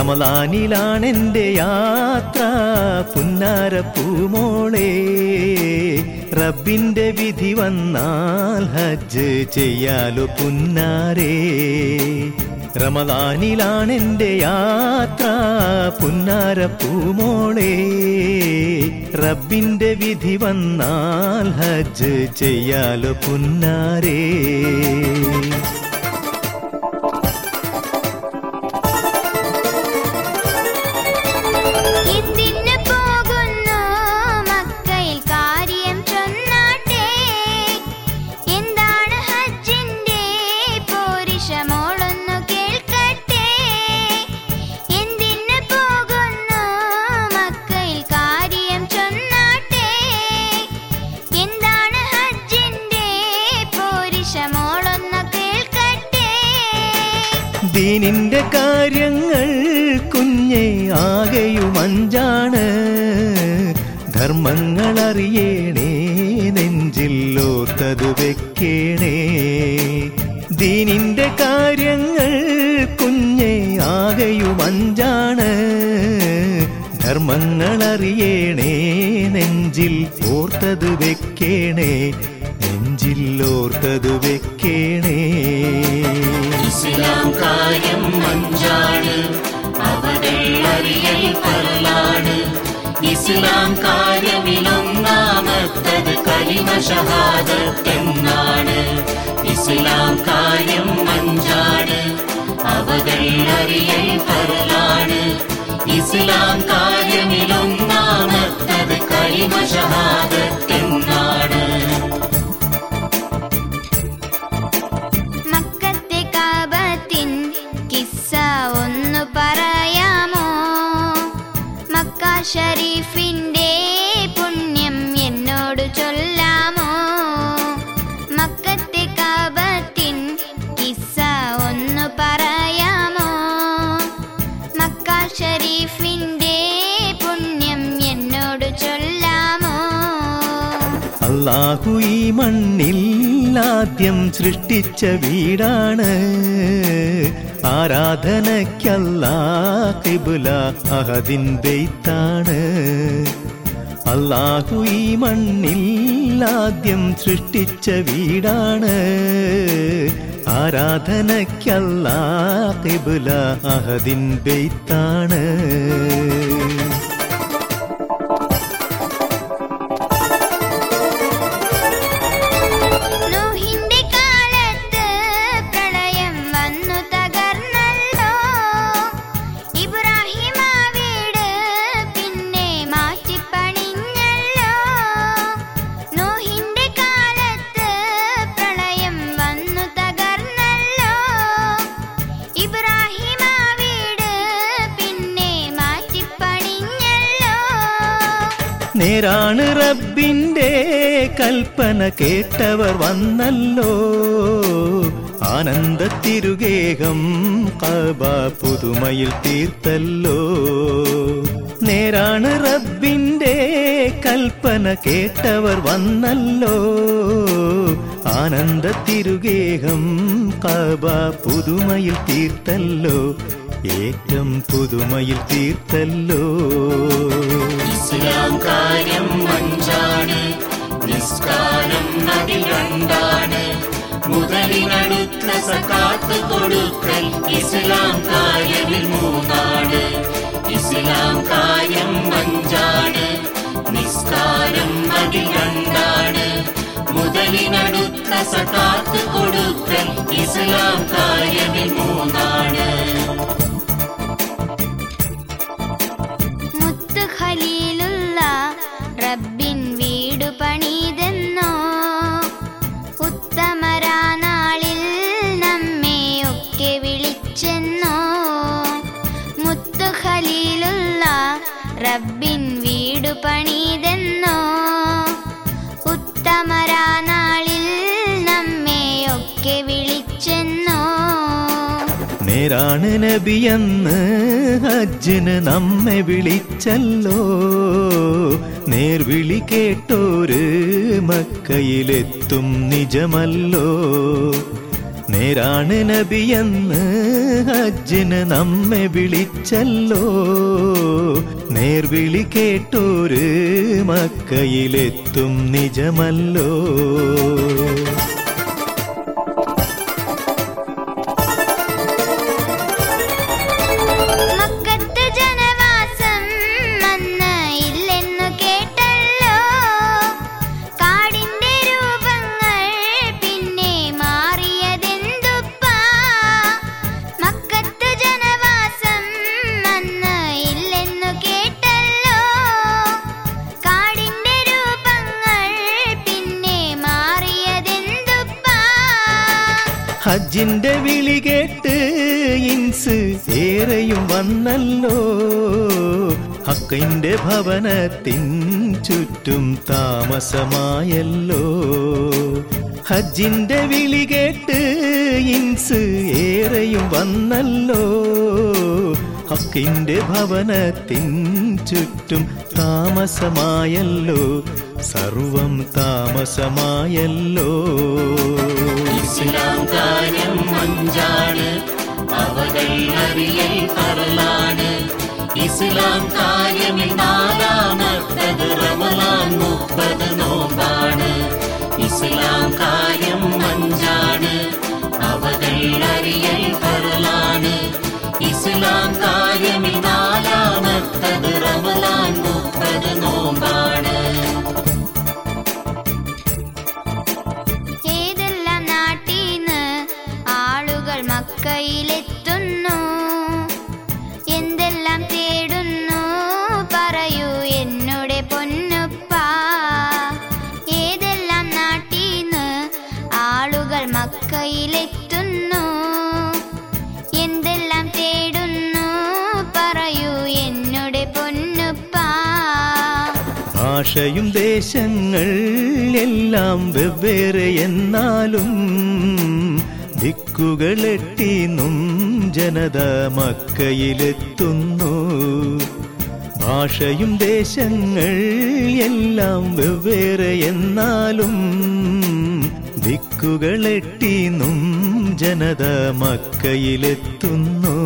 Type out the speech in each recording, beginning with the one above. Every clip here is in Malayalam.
റമളാനിലാണെൻ്റെ യാത്ര പുന്നാര പൂമോളെ, റബ്ബിൻ്റെ വിധി വന്നാൽ ഹജ്ജ് ചെയ്യാലോ പുന്നാരേ. റമളാനിലാണെൻ്റെ യാത്ര പുന്നാര പൂമോളെ, റബ്ബിൻ്റെ വിധി വന്നാൽ ഹജ്ജ് ചെയ്യാലോ പുന്നാരേ. ദീനിന്റെ കാര്യങ്ങൾ കുഞ്ഞെ ആകെയും അഞ്ചാണ്, ധർമ്മങ്ങൾ അറിയണേ നെഞ്ചിൽ ഓർത്തത് വെക്കേണേ. ദീനിന്റെ കാര്യങ്ങൾ കുഞ്ഞെ ആകെയും അഞ്ചാണ്, ധർമ്മങ്ങൾ അറിയണേ നെഞ്ചിൽ ഓർത്തത് വെക്കേണേ, നെഞ്ചിൽ ഓർത്തത് വെക്കേണേ. ഇസ്ലാം കാര്യം അഞ്ചാണ്, അവതറിയൽ ഫർളാണ്. ഇസ്ലാം കാര്യമിലൊന്നാമത്തത് കലിമ ഷഹാദത്ത് എന്നാണ്. ഇസ്ലാം കാര്യം അഞ്ചാണ്, അവതറിയൽ ഫർളാണ്. ഇസ്ലാം കാര്യമിലൊന്നാമത്തത് കലിമ ഷഹാദത്ത് എന്നാണ്. ഷരീഫിന്റെ പുണ്യം എന്നോട് ചൊല്ലാമോ? മക്കത്തെ കാബത്തിൻ കിസ്സ ഒന്ന് പറയാമോ? മക്ക ഷരീഫിന്റെ പുണ്യം എന്നോട് ചൊല്ലാമോ? അല്ലാഹു ഈ മണ്ണിൽ ആദ്യം സൃഷ്ടിച്ച വീടാണ്, ആരാധനയ്ക്കല്ലാഹ് ഖിബ്ല അഹദിൻ ബൈത്താണ്. അല്ലാഹു ഈ മണ്ണിൽ ആദ്യം സൃഷ്ടിച്ച വീടാണ്, ആരാധനയ്ക്കല്ലാഹ് ഖിബ്ല അഹദിൻ ബൈത്താണ്. നേരാണ് റബ്ബിൻ്റെ കൽപ്പന കേട്ടവർ വന്നല്ലോ, ആനന്ദത്തിരുഗേഹം കഅബ പുതുമയിൽ തീർത്തല്ലോ. നേരാണ് റബ്ബിൻ്റെ കൽപ്പന കേട്ടവർ വന്നല്ലോ, ആനന്ദത്തിരുഗേഹം കഅബ പുതുമയിൽ തീർത്തല്ലോ, ഏറ്റം പുതുമയിൽ തീർത്തല്ലോ. ഇസ്ലാം കാര്യം അഞ്ചാണ്, നിസ്കാരം അതിൽ രണ്ടാണ്. മുതലിനടുത്ത സകാത്ത് കൊടുക്കൽ ഇസ്ലാം കാര്യമിൽ മൂന്നാണ്. ഇസ്ലാം കാര്യം അഞ്ചാണ്, നിസ്കാരം അതിൽ രണ്ടാണ്. മുതലിനടുത്ത സകാത്ത് കൊടുക്കൽ ഇസ്ലാം കാര്യമിൽ മൂന്നാണ്. ഖലീലുള്ള റബ്ബിൻ വീടു പണിതെന്നോ, ഉത്തമരാനാളിൽ നമ്മെ ഒക്കെ വിളിച്ചെന്നോ. മുത്തു ഖലീലുള്ള റബ്ബിൻ വീടു പണിതെന്നോ, ഉത്തമരാനാളിൽ നമ്മെ ഒക്കെ വിളിച്ചെന്നോ. നേരാണ് നബിയെന്ന് ഹജ്ജിന് നമ്മെ വിളിച്ചല്ലോ, നേർവിളി കേട്ടോര് മക്കയിലെത്തും നിജമല്ലോ. നേരാണ് നബിയെന്ന് ഹജ്ജിന് നമ്മെ വിളിച്ചല്ലോ. നേർവിളി കേട്ടോര് മക്കയിലെത്തും നിജമല്ലോ. ഹജ്ജിന്റെ വിളി കേട്ട് ഇൻസ് ഏറെയും വന്നല്ലോ. ഹക്കിന്റെ ഭവനത്തിൻ ചുറ്റും താമസമായല്ലോ. ഹജ്ജിന്റെ വിളി കേട്ട് ഇൻസ് ഏറെയും വന്നല്ലോ. ഹക്കിന്റെ ഭവനത്തിൻ ചുറ്റും താമസമായല്ലോ. സർവം താമസമായല്ലോ. ഇസ്ലാം കാര്യം അഞ്ചാണ്, അവകൾ അറിയൽ ഫർളാണ്. ഇസ്ലാം കാര്യമിൽ നാലാമത്തത് റമളാൻ 30 നോമ്പാണ്. ഇസ്ലാം കാര്യം അഞ്ചാണ്, അവകൾ അറിയൽ ഫർളാണ്. ഇസ്ലാം കാര്യമിൽ നാലാമത്തത് റമളാൻ 30 നോമ്പാണ്. മക്കയിലെത്തുന്നു, എന്തെല്ലാം തേടുന്നു പറയൂ എന്നുടെ പൊന്നുപ്പ. ഏതെല്ലാം നാട്ടീന്ന് ആളുകൾ മക്കയിലെത്തുന്നു, എന്തെല്ലാം തേടുന്നു പറയൂ എന്നുടെ പൊന്നുപ്പ. ഭാഷയും ദേശങ്ങൾ എല്ലാം വെവ്വേറെ എന്നാലും ദിക്കുകളെട്ടിന്നും ജനത മക്കയിലെത്തുന്നു. ഭാഷയും ദേശങ്ങൾ എല്ലാം വെവ്വേറെ എന്നാലും ദിക്കുകളെട്ടിന്നും ജനത മക്കയിലെത്തുന്നു.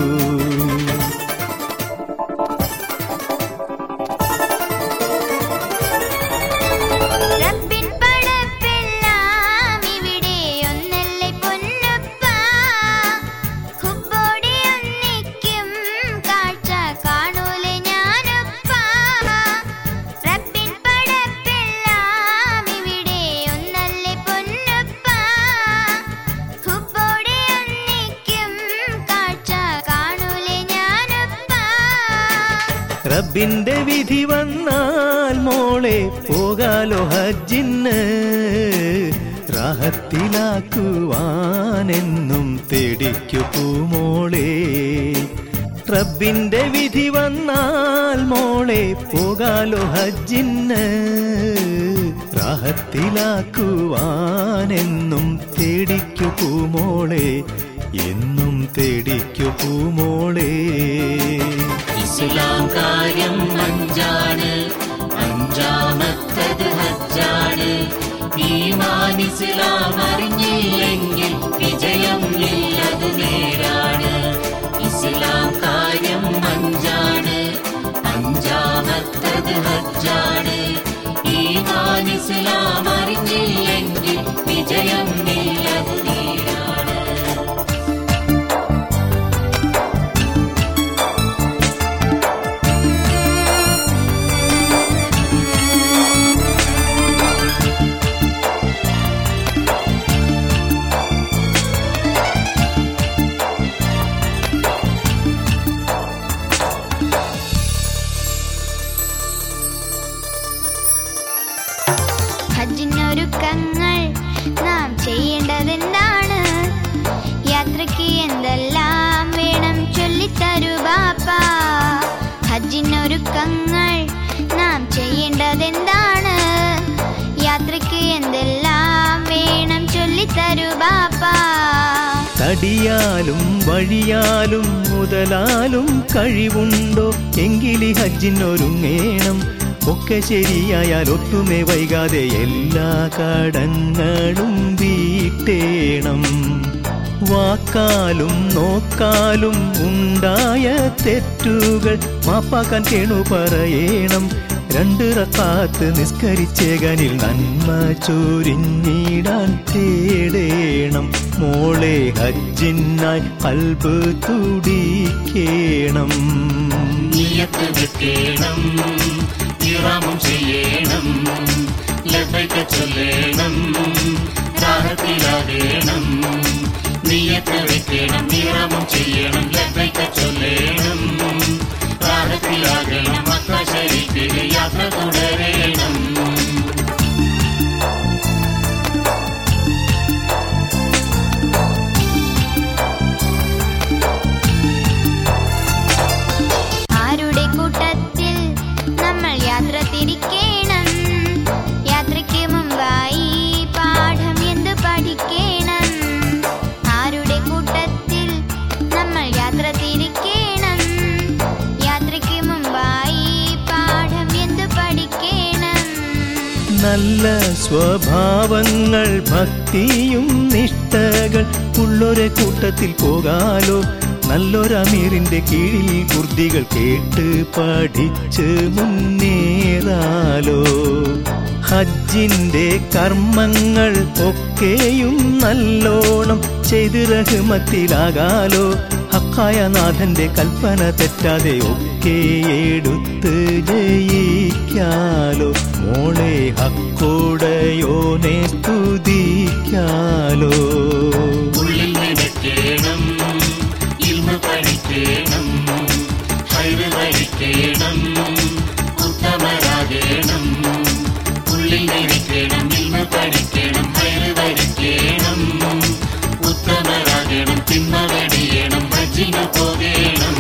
റബ്ബിന്റെ വിധി വന്നാൽ മോളെ പോകാലോ ഹജ്ജിന്. റാഹത്തിലാക്കുവാനെന്നും തേടിക്കു പൂമോളെ. റബ്ബിന്റെ വിധി വന്നാൽ മോളെ പോകാലോ ഹജ്ജിന്. റാഹത്തിലാക്കുവാനെന്നും തേടിക്കു പൂമോളെ, എന്നും തേടിക്കു പൂമോളെ. ഇസ്ലാം കാര്യം അഞ്ചാണ്, അഞ്ചാമത്തത് ഹജ്ജാണ്. ഈമാൻ ഇസ്ലാം അറിഞ്ഞില്ലെങ്കിൽ വിജയം ഇല്ലതു നേരാണ്. ഇസ്ലാം കാര്യം അഞ്ചാണ്, അഞ്ചാമത്തത് ഹജ്ജാണ്. ഈമാൻ ഇസ്ലാം അറിഞ്ഞില്ലെങ്കിൽ വിജയം ഇല്ലതു നേരാണ്. ഹജ്ജിനൊരുക്കങ്ങൾ നാം ചെയ്യേണ്ടതെന്താണ്? യാത്രയ്ക്ക് എന്തെല്ലാം വേണം ചൊല്ലിത്തരൂ ബാപ്പ. ഹജ്ജിനൊരുക്കങ്ങൾ നാം ചെയ്യേണ്ടതെന്താണ്? യാത്രയ്ക്ക് എന്തെല്ലാം വേണം ചൊല്ലിത്തരൂ ബാപ്പ. തടിയാലും വഴിയാലും മുതലാലും കഴിവുണ്ടോ എങ്കിലി ഹജ്ജിനൊരുങ്ങേണം. ഒക്കെ ശരിയായാൽ ഒട്ടുമേ വൈകാതെ എല്ലാ കടങ്ങളും വീട്ടേണം. വാക്കാലും നോക്കാലും ഉണ്ടായ തെറ്റുകൾ മാപ്പാക്കാൻ കേണു പറയണം. 2 റക്അത്ത് നിസ്കരിച്ചേകനിൽ നന്മ ചൊരിഞ്ഞിടാൻ തേടേണം. മോളെ ഹജ്ജിനായി ഖൽബ് തുടിക്കേണം. നിയത്ത് വെക്കണം, ഇഹ്റാമും ചെയ്യണം, ലബ്ബൈക ചൊല്ലണം, റാഹത്തിലാകണം. നിയത്ത് വെക്കണം, ഇഹ്റാമും ചെയ്യണം, ലബ്ബൈക ചൊല്ലണം, റാഹത്തിലാകണം. മക്ക ശരീഫിലെ യാത്ര തുടരണം. ആരുടെ കൂട്ടത്തിൽ നമ്മൾ യാത്ര തിരിക്കണം? യാത്രയ്ക്ക് മുമ്പായി പാഠം എന്ത് പഠിക്കണം? ആരുടെ കൂട്ടത്തിൽ നമ്മൾ യാത്ര തിരിക്കണം? യാത്രയ്ക്ക് മുമ്പായി പാഠം എന്ത് പഠിക്കണം? നല്ല സ്വഭാവങ്ങൾ ഭക്തിയും നിഷ്ഠകൾ ഉള്ളൊരു കൂട്ടത്തിൽ പോകാലോ. നല്ലൊരമീറിന്റെ കീഴിൽ കുർദികൾ കേട്ട് പഠിച്ച് മുന്നേറാലോ. ഹജ്ജിന്റെ കർമ്മങ്ങൾ ഒക്കെയും നല്ലോണം ചെയ്ത് റഹ്മത്തിലാകാലോ. ഹക്കായ നാഥന്റെ കൽപ്പന തെറ്റാതെ ഒക്കെ എടുത്ത് ജയിക്കാലോ. മോളെ ഹക്കോടയോനെ സ്തുതിക്കാലോ. ഉള്ളിൽ നിനക്കേണം, ഇൽമു പഠിക്കണം, ഹൈറ് വരിക്കണം, ഉത്തമരാകണം. ഉള്ളിൽ നിനക്കേണം, ഇൽമു പഠിക്കണം, ഹൈറ് വരിക്കണം, ഉത്തമരാകണം. തിന്മ വെടിയണം, ഹജ്ജിന് പോകണം.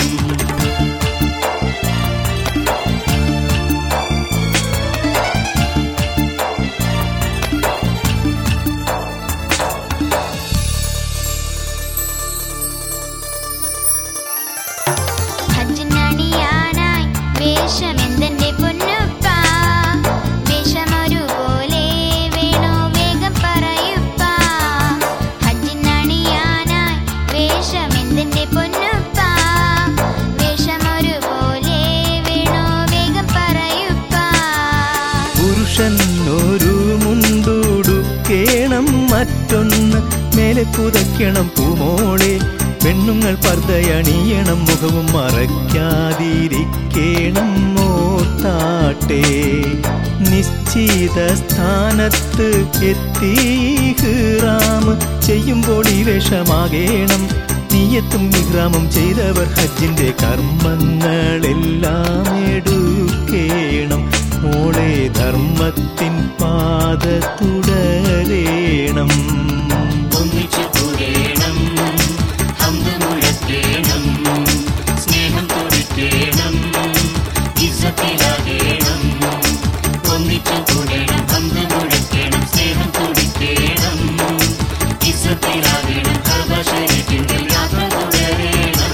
ഹജ്ജിനണിയാനായി വേഷമെന്തെന്റെ പൊന്നുപ്പ? വേഷമൊരുപോലെ വേണോ വേഗം പറയുപ്പ? ഹജ്ജിനണിയാനായി വേഷമെന്തെന്റെ പൊന്നുപ്പ? വേഷമൊരുപോലെ വേണോ വേഗം പറയുപ്പ? പുരുഷൻ ഒരു മുണ്ടുടുക്കേണം, മറ്റൊന്ന് മേലെ പുതയ്ക്കണം പൂമോളെ. പെണ്ണുങ്ങൾ പർദ്ദയണിയണം, മുഖവും മറയ്ക്കാതിരിക്കണം മോത്താട്ടെ. നിശ്ചിത സ്ഥാനത്ത് എത്തി ഇഹ്റാം ചെയ്യുമ്പോൾ ഈ വേഷമാകേണം. നിയത്തും ഇഹ്റാമും ചെയ്തവർ ഹജ്ജിന്റെ കർമ്മങ്ങളെല്ലാം എടുക്കേണം. മോളെ ധർമ്മത്തിൻ പാത തുടരേണം. ഒന്നിച്ചു കൂടേണം, ഹംദ് മുഴക്കേണം, സ്നേഹം തുടിക്കേണം, ഇസ്സത്തിലാകേണം. ഒന്നിച്ചു കൂടേണം, ഹംദ് മുഴക്കേണം, സ്നേഹം തുടിക്കേണം, ഇസ്സത്തിലാകേണം. കഅബ ശരീഫിന്റെ യാത്ര തുടരേണം.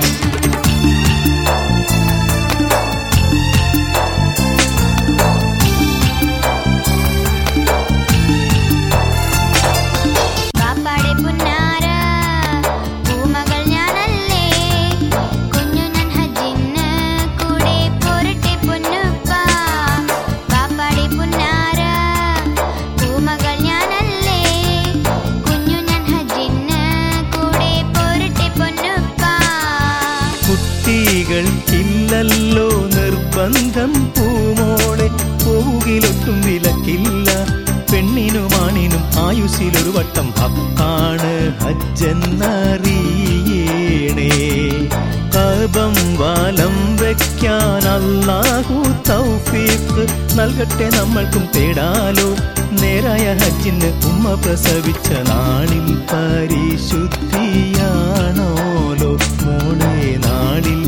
ബാപ്പാടെ പുന്നാര പൂമകൾ ഞാനല്ലേ, കുഞ്ഞു ഞാൻ ഹജ്ജിന് കൂടെ പോരട്ടെ പൊന്നുപ്പ. ബാപ്പാടെ പുന്നാര പൂമകൾ ഞാനല്ലേ, കുഞ്ഞു ഞാൻ ഹജ്ജിന് കൂടെ പോരട്ടെ പൊന്നുപ്പ. കുട്ടികൾക്കില്ലല്ലോ നിർബന്ധം പൂമോളെ, പോവുകിലൊട്ടും വിലക്കില്ല. പെണ്ണിനും ആണിനും ആയുസ്സിലൊരു വട്ടം ഹക്കാണ് ഹജ്ജെന്നറിയണേ. കഅബം വലം വെക്കാൻ അല്ലാഹു തൗഫീഖ് നൽകട്ടെ, നമ്മൾക്കും തേടാലോ. നേരായ ഹജ്ജിന് ഉമ്മ പ്രസവിച്ച നാളിൽ പരിശുദ്ധിയാണോലോ. മോളെ നാളിൽ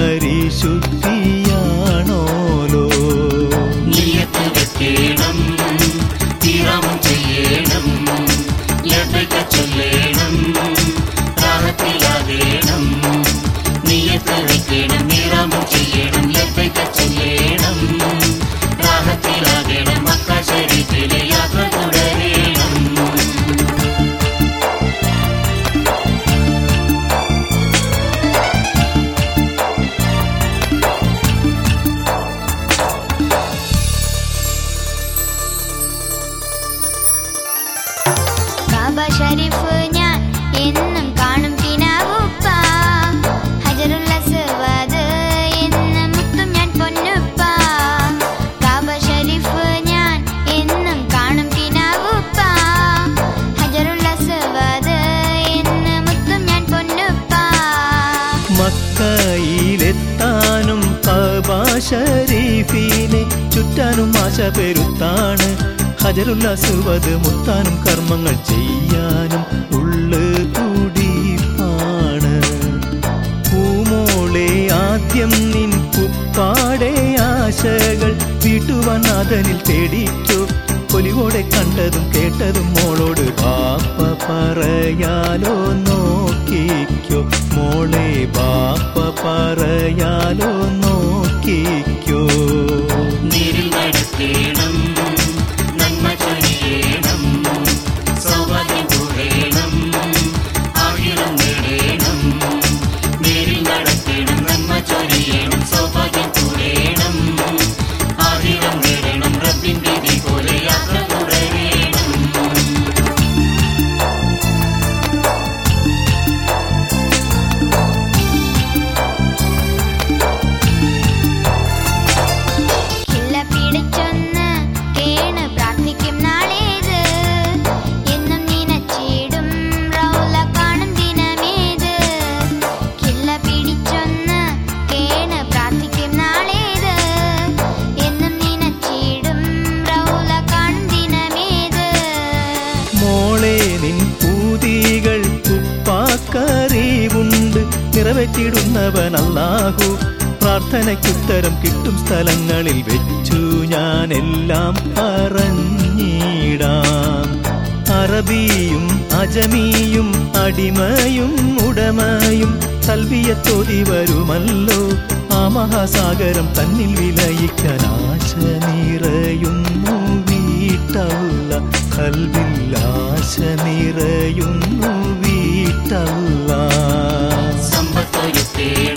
പരിശുദ്ധിയാണോലോ. നിയത്ത് വെക്കണം, ഇഹ്റാമും ചെയ്യണം, ലബ്ബൈക ചൊല്ലണം, റാഹത്തിലാകണം. നിയത്ത് വെക്കണം, ഇഹ്റാമും ചെയ്യണം, ലബ്ബൈക ചൊല്ലണം, റാഹത്തിലാകണം. മക്ക ശരീഫിലെ യാത്ര തുടരണം. ആശ പെരുത്താണ്. ഹജറുൽ അസ്വദ് മുത്താനും കർമ്മങ്ങൾ ചെയ്യാനും ഉള്ളു തുടിപ്പാണ്. പൂമോളെ ആദ്യം നിൻ കുപ്പാടെ ആശകൾ വീട്ടുവാൻ നാഥനിൽ തേടിക്കോ. പൊലിവോടെ കണ്ടതും കേട്ടതും മോളോട് ബാപ്പ പറയാലോ നോക്കിക്കോ. മോളെ ബാപ്പ പറയാലോ നോക്കിക്കോ. നീരിൽ നടത്തേണം, നന്മ ചൊരിയണം, സൗഭാഗ്യം കൂടേണം, ആയിരം നേടേണം. നീരിൽ നടത്തേണം, നന്മ ചൊരിയണം, സൗഭാഗ്യം കൂടേണം, ആയിരം നേടണം. റബ്ബിൻ വിധി പോലെ യാത്ര തുടരേണം. കില്ല പിടിച്ചൊന്ന് കേണ് പ്രാർത്ഥിക്കും നാളേത്. എന്നും നിനച്ചിടും റൗല കാണും ദിനമേത്. കില്ല പിടിച്ചൊന്ന് കേണ് പ്രാർത്ഥിക്കും നാളേത്. എന്നും നിനച്ചിടും റൗല കാണും ദിനമേത്. മോളെ നിൻ പൂതികൾ ഉപ്പാക്കറിവുണ്ട്. നിറവേറ്റിടുന്നവൻ അല്ലാഹു. പ്രാർത്ഥനയ്ക്കുത്തരം കിട്ടും സ്ഥലങ്ങളിൽ വെച്ചു ഞാനെല്ലാം പറഞ്ഞിടാം. അറബിയും അജമിയും അടിമയും ഉടമയും തൽവിയത്തോതി വരുമല്ലോ. ആ മഹാസാഗരം തന്നിൽ വിലയിക്കാൻ ആശ നിറയുന്നു വീട്ടല്ല. കൽവിൽ ആശ നിറയുന്നു വീട്ടല്ല. സമ്പത്തൊരുത്തേണം,